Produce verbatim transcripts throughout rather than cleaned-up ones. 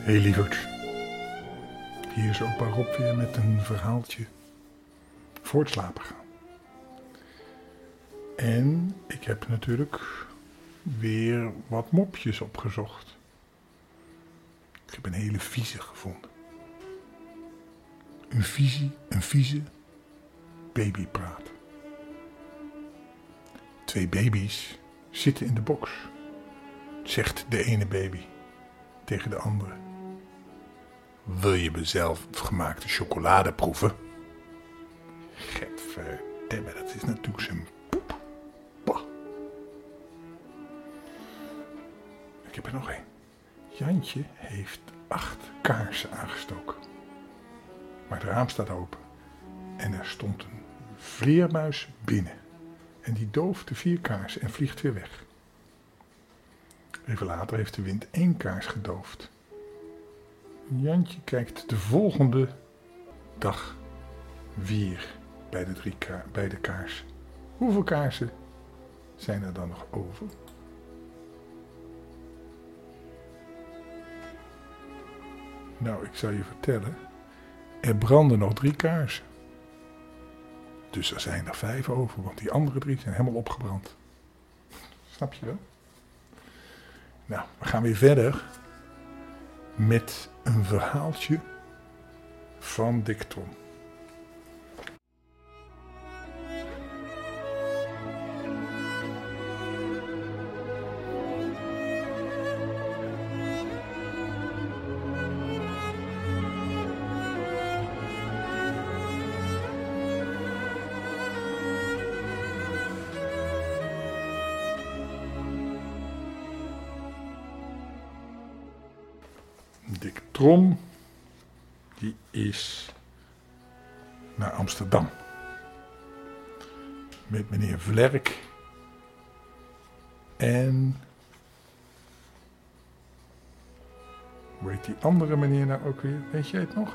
Hey lieverd, hier is opa Rob weer met een verhaaltje voor het slapen gaan. En ik heb natuurlijk weer wat mopjes opgezocht. Ik heb een hele vieze gevonden. Een vieze, een vieze babypraat. Twee baby's zitten in de box, zegt de ene baby tegen de andere. Wil je mezelf gemaakte chocolade proeven? Gadverdamme, dat is natuurlijk zijn poep. Bah. Ik heb er nog één. Jantje heeft acht kaarsen aangestoken. Maar het raam staat open. En er stond een vleermuis binnen. En die dooft de vier kaarsen en vliegt weer weg. Even later heeft de wind één kaars gedoofd. Jantje kijkt de volgende dag weer bij de, drie ka- bij de kaars. Hoeveel kaarsen zijn er dan nog over? Nou, ik zal je vertellen. Er branden nog drie kaarsen. Dus er zijn er vijf over, want die andere drie zijn helemaal opgebrand. Snap je wel? Nou, we gaan weer verder met een verhaaltje van Dick Trom. Dick Trom, die is naar Amsterdam. Met meneer Vlerk. En hoe heet die andere meneer nou ook weer? Weet jij het nog?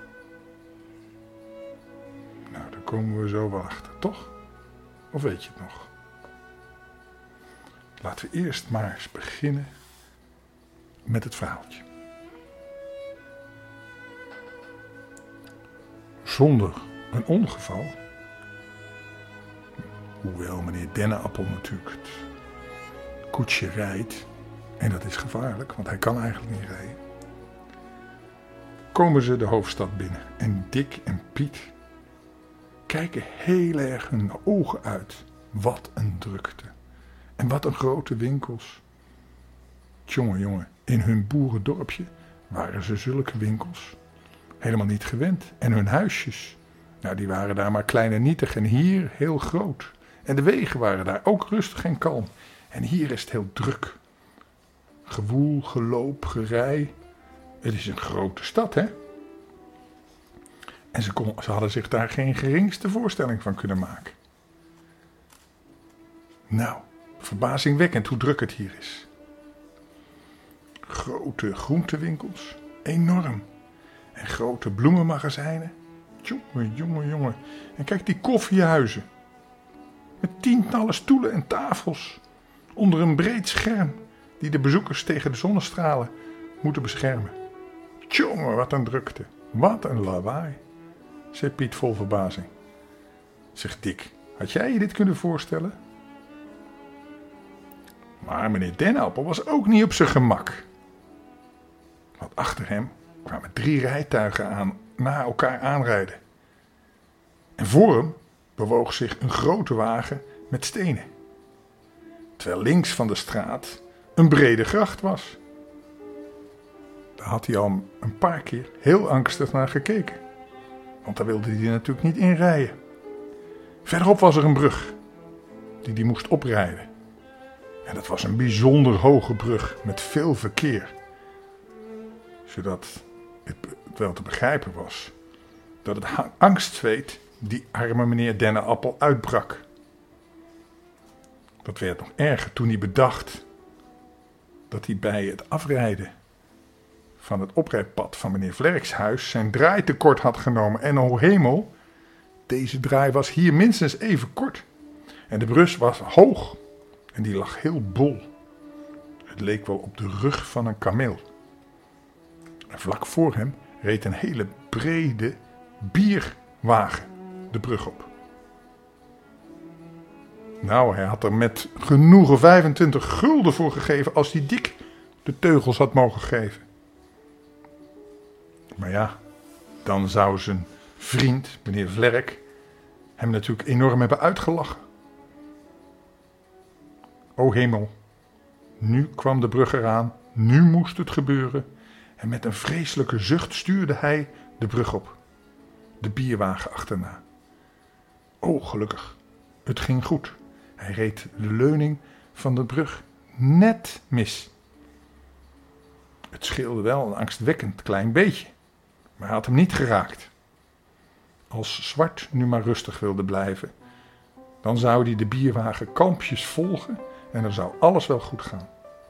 Nou, daar komen we zo wel achter, toch? Of weet je het nog? Laten we eerst maar eens beginnen met het verhaaltje. Zonder een ongeval, hoewel meneer Dennenappel natuurlijk het koetsje rijdt, en dat is gevaarlijk, want hij kan eigenlijk niet rijden, komen ze de hoofdstad binnen. En Dick en Piet kijken heel erg hun ogen uit. Wat een drukte. En wat een grote winkels. Tjonge, jongen, in hun boerendorpje waren ze zulke winkels helemaal niet gewend. En hun huisjes, nou die waren daar maar klein en nietig en hier heel groot. En de wegen waren daar ook rustig en kalm. En hier is het heel druk. Gewoel, geloop, gerij. Het is een grote stad, hè? En ze, kon, ze hadden zich daar geen geringste voorstelling van kunnen maken. Nou, verbazingwekkend hoe druk het hier is. Grote groentewinkels, enorm. En grote bloemenmagazijnen. Jongen, jongen, jongen. En kijk die koffiehuizen. Met tientallen stoelen en tafels. Onder een breed scherm. Die de bezoekers tegen de zonnestralen moeten beschermen. Jongen, wat een drukte. Wat een lawaai. Zei Piet vol verbazing. Zegt Dick, had jij je dit kunnen voorstellen? Maar meneer Dennenappel was ook niet op zijn gemak. Want achter hem kwamen drie rijtuigen aan, na elkaar aanrijden. En voor hem bewoog zich een grote wagen met stenen. Terwijl links van de straat een brede gracht was. Daar had hij al een paar keer heel angstig naar gekeken. Want daar wilde hij natuurlijk niet in rijden. Verderop was er een brug die hij moest oprijden. En dat was een bijzonder hoge brug met veel verkeer. Zodat het wel te begrijpen was dat het angstzweet die arme meneer Dennenappel uitbrak. Dat werd nog erger toen hij bedacht dat hij bij het afrijden van het oprijpad van meneer Vlerks huis zijn draai te kort had genomen. En o hemel, deze draai was hier minstens even kort. En de brug was hoog en die lag heel bol. Het leek wel op de rug van een kameel. vlak voor hem reed een hele brede bierwagen de brug op. Nou, hij had er met genoegen vijfentwintig gulden voor gegeven als hij Dick de teugels had mogen geven. Maar ja, dan zou zijn vriend, meneer Vlerk, hem natuurlijk enorm hebben uitgelachen. O hemel, nu kwam de brug eraan, nu moest het gebeuren. En met een vreselijke zucht stuurde hij de brug op, de bierwagen achterna. O, gelukkig, het ging goed. Hij reed de leuning van de brug net mis. Het scheelde wel een angstwekkend klein beetje, maar hij had hem niet geraakt. Als Zwart nu maar rustig wilde blijven, dan zou hij de bierwagen kalmpjes volgen en dan zou alles wel goed gaan.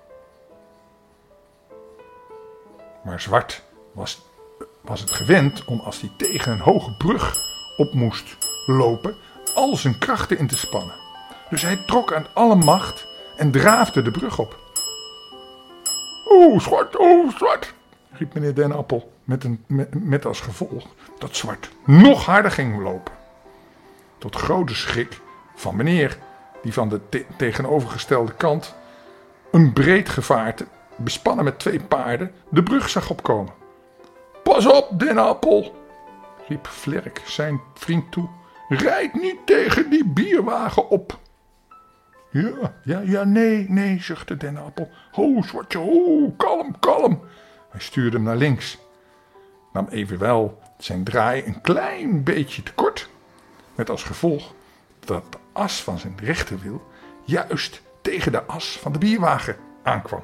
Maar Zwart was, was het gewend om als hij tegen een hoge brug op moest lopen, al zijn krachten in te spannen. Dus hij trok aan alle macht en draafde de brug op. Oeh, Zwart, oeh, Zwart, riep meneer Den Appel met, een, met, met als gevolg dat Zwart nog harder ging lopen. Tot grote schrik van meneer, die van de te- tegenovergestelde kant een breed gevaarte, bespannen met twee paarden, de brug zag opkomen. Pas op, Den Appel, riep Vlerk zijn vriend toe. Rijd niet tegen die bierwagen op. Ja, ja, ja, nee, nee, zuchtte Den Appel. Ho, Zwartje, ho, kalm, kalm. Hij stuurde hem naar links. Nam evenwel zijn draai een klein beetje te kort. Met als gevolg dat de as van zijn rechterwiel juist tegen de as van de bierwagen aankwam.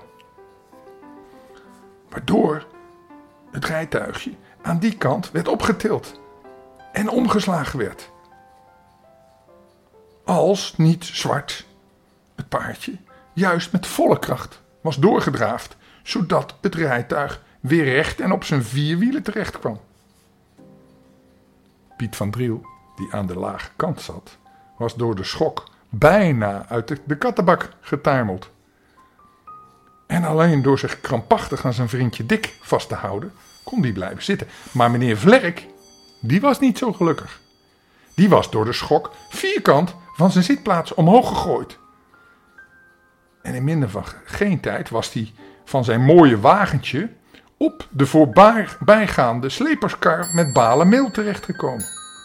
Waardoor het rijtuigje aan die kant werd opgetild en omgeslagen werd. Als niet Zwart, het paardje, juist met volle kracht was doorgedraafd, zodat het rijtuig weer recht en op zijn vier wielen terecht kwam. Piet van Driel, die aan de lage kant zat, was door de schok bijna uit de, de kattenbak getuimeld. En alleen door zich krampachtig aan zijn vriendje Dick vast te houden, kon die blijven zitten. Maar meneer Vlerk, die was niet zo gelukkig. Die was door de schok vierkant van zijn zitplaats omhoog gegooid. En in minder van geen tijd was hij van zijn mooie wagentje op de voorbijgaande sleperskar met balen meel terechtgekomen.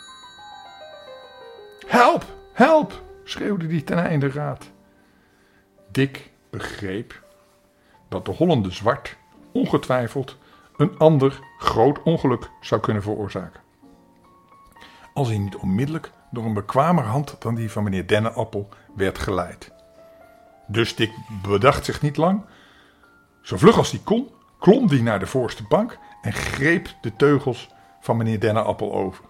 Help, help, schreeuwde hij ten einde raad. Dick begreep dat de hollende Zwart ongetwijfeld een ander groot ongeluk zou kunnen veroorzaken. Als hij niet onmiddellijk door een bekwamer hand dan die van meneer Dennenappel werd geleid. Dus Dick bedacht zich niet lang. Zo vlug als hij kon, klom hij naar de voorste bank en greep de teugels van meneer Dennenappel over.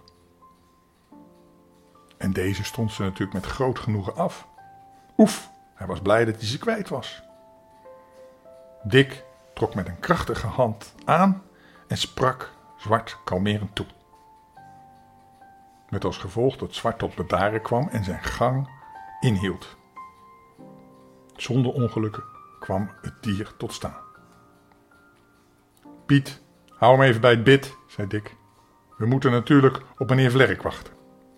En deze stond ze natuurlijk met groot genoegen af. Oef, hij was blij dat hij ze kwijt was. Dick trok met een krachtige hand aan en sprak Zwart kalmerend toe. Met als gevolg dat Zwart tot bedaren kwam en zijn gang inhield. Zonder ongelukken kwam het dier tot staan. Piet, hou hem even bij het bit, zei Dick. We moeten natuurlijk op meneer Vlerk wachten.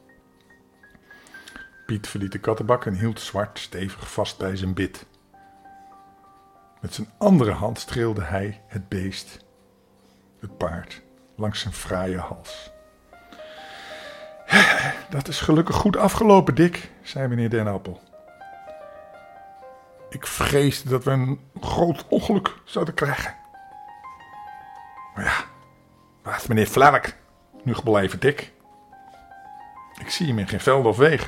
Piet verliet de kattenbak en hield Zwart stevig vast bij zijn bit. Met zijn andere hand streelde hij het beest, het paard, langs zijn fraaie hals. Dat is gelukkig goed afgelopen, Dick, zei meneer Dennenappel. Ik vreesde dat we een groot ongeluk zouden krijgen. Maar ja, waar is meneer Vlerk nu gebleven, Dick? Ik zie hem in geen velden of wegen.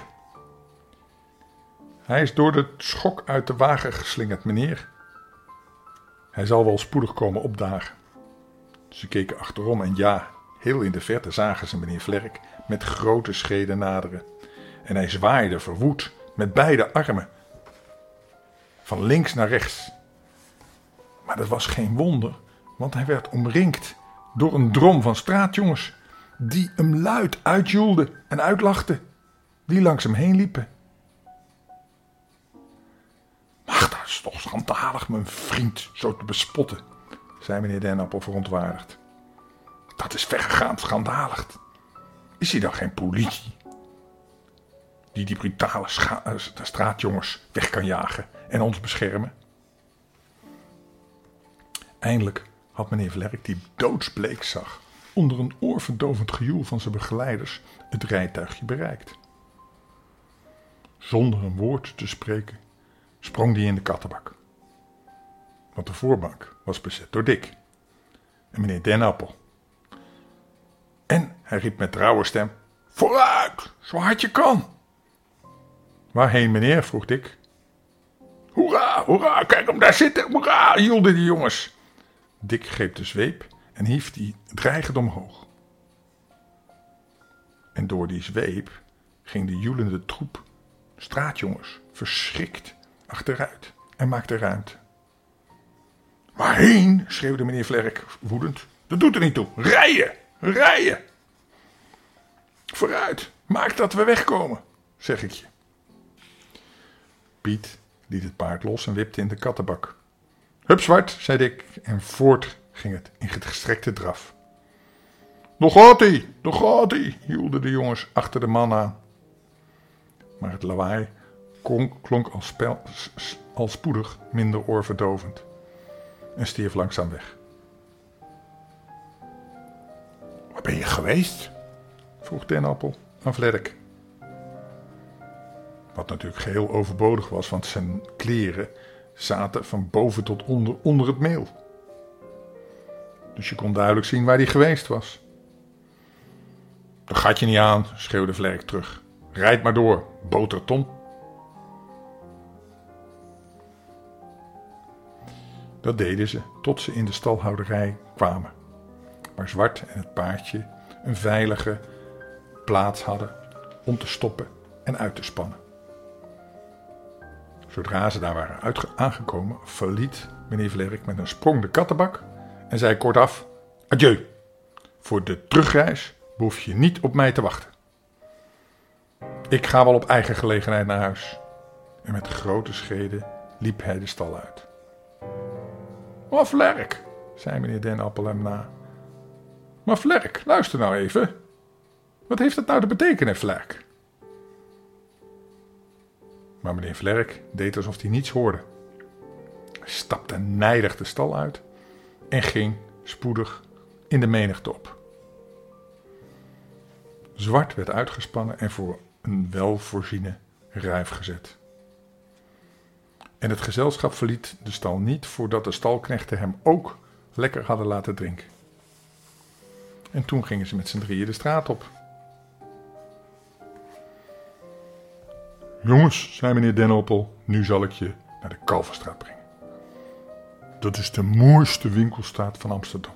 Hij is door de schok uit de wagen geslingerd, meneer. Hij zal wel spoedig komen opdagen. Ze keken achterom en ja, heel in de verte zagen ze meneer Vlerk met grote schreden naderen. En hij zwaaide verwoed met beide armen, van links naar rechts. Maar dat was geen wonder, want hij werd omringd door een drom van straatjongens, die hem luid uitjoelden en uitlachten, die langs hem heen liepen. Ach, dat is toch schandalig, mijn vriend, zo te bespotten, zei meneer Dennenappel verontwaardigd. Dat is verregaand schandalig. Is hier dan geen politie die die brutale scha- uh, straatjongens weg kan jagen en ons beschermen? Eindelijk had meneer Vlerk, die doodsbleek zag, onder een oorverdovend gejoel van zijn begeleiders het rijtuigje bereikt. Zonder een woord te spreken sprong hij in de kattenbak. Want de voorbank was bezet door Dick en meneer Den Appel. En hij riep met rauwe stem: vooruit, zo hard je kan. Waarheen, meneer? Vroeg Dick. Hoera, hoera, kijk hem daar zitten, hoera, joelden die jongens. Dick greep de zweep en hief die dreigend omhoog. En door die zweep ging de joelende troep straatjongens verschrikt achteruit en maakte ruimte. Waarheen? Schreeuwde meneer Vlerk woedend. Dat doet er niet toe. Rijden, rijden. Vooruit, maak dat we wegkomen, zeg ik je. Piet liet het paard los en wipte in de kattenbak. Hup zwart, zei Dick, en voort ging het in gestrekte draf. Nog gaat hij, nog gaat hij, joelden de jongens achter de man aan. Maar het lawaai klonk al, spel, al spoedig minder oorverdovend en stierf langzaam weg. Waar ben je geweest? Vroeg Den Appel aan Vlerk. Wat natuurlijk geheel overbodig was, want zijn kleren zaten van boven tot onder, onder het meel. Dus je kon duidelijk zien waar hij geweest was. Dat gaat je niet aan, schreeuwde Vlerk terug. Rijd maar door, boterton. Dat deden ze tot ze in de stalhouderij kwamen, waar Zwart en het paardje een veilige plaats hadden om te stoppen en uit te spannen. Zodra ze daar waren uitge- aangekomen, verliet meneer Vlerk met een sprong de kattenbak en zei kortaf: adieu, voor de terugreis behoef je niet op mij te wachten. Ik ga wel op eigen gelegenheid naar huis. En met grote schreden liep hij de stal uit. Maar Vlerk, zei meneer Den Appel hem na. Maar Vlerk, luister nou even. Wat heeft dat nou te betekenen, Vlerk? Maar meneer Vlerk deed alsof hij niets hoorde. Hij stapte nijdig de stal uit en ging spoedig in de menigte op. Zwart werd uitgespannen en voor een welvoorziene ruif gezet. En het gezelschap verliet de stal niet voordat de stalknechten hem ook lekker hadden laten drinken. En toen gingen ze met z'n drieën de straat op. Jongens, zei meneer Den Appel, nu zal ik je naar de Kalverstraat brengen. Dat is de mooiste winkelstraat van Amsterdam.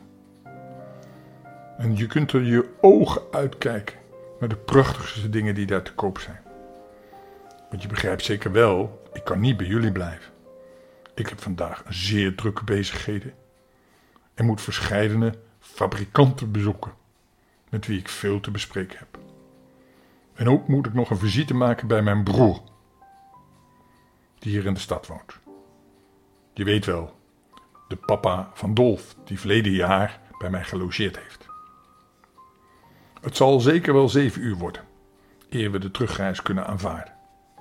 En je kunt er je ogen uitkijken naar de prachtigste dingen die daar te koop zijn. Want je begrijpt zeker wel, ik kan niet bij jullie blijven. Ik heb vandaag een zeer drukke bezigheden en moet verscheidene fabrikanten bezoeken, met wie ik veel te bespreken heb. En ook moet ik nog een visite maken bij mijn broer, die hier in de stad woont. Je weet wel, de papa van Dolf, die verleden jaar bij mij gelogeerd heeft. Het zal zeker wel zeven uur worden, eer we de terugreis kunnen aanvaarden.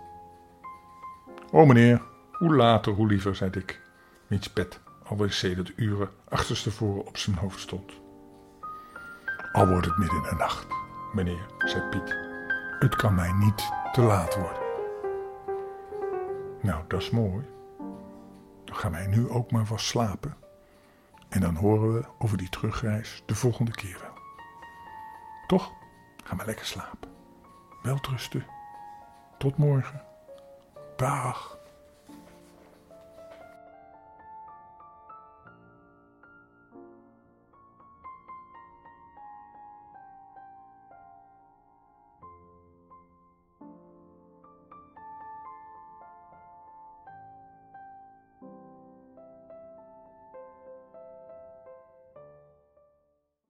O meneer, hoe later, hoe liever, zei ik, wiens pet alweer sedert uren achterstevoren op zijn hoofd stond. Al wordt het midden in de nacht, meneer, zei Piet. Het kan mij niet te laat worden. Nou, dat is mooi. Dan gaan wij nu ook maar vast slapen. En dan horen we over die terugreis de volgende keer wel. Toch? Ga maar lekker slapen. Welterusten. Tot morgen. Dag.